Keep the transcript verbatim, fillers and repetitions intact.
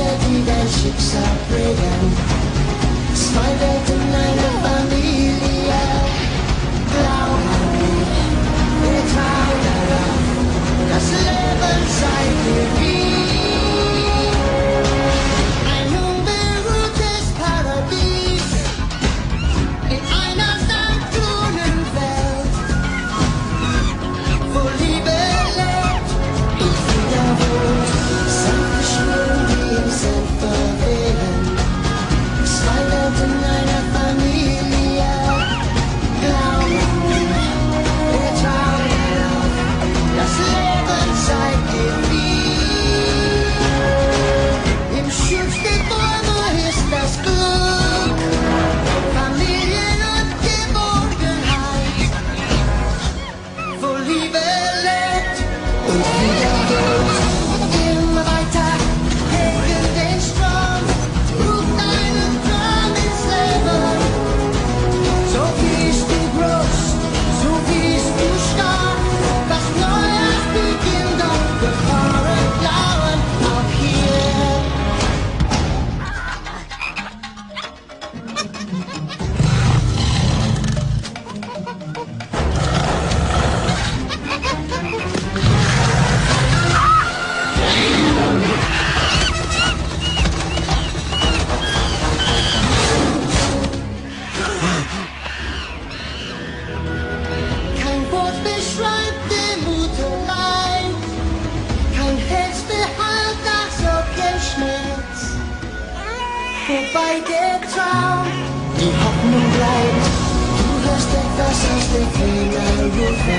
die dein Schicksal prägen. Zwei Welten, eine Familie. Glaub an mich, wir trauen darauf. Das Leben sei dir wie ein unberührtes Paradies in einer sanften Welt, wo Liebe lebt und Frieden wohnt. Sanfte Schwingen, die im Sand verwehen. Zwei Welten, eine Familie. Glaub an mich, wir trauen darauf. Das Leben sei dir wie im Schutz der Bäume ist das Glück, Familien und Geborgenheit, wo Liebe lebt und wieder wohnt. Immer weiter gegen den Strom, ruf deinen Traum ins Leben. So bist du groß, so bist du stark, was Neues beginnt auf Gefahren lauern, auch hier. Kein Wort beschreibt den Mut allein, kein Herz behält das so kein Schmerz. Wobei der Traum, die Hoffnung bleibt, du hörst etwas aus der Ferne rufen.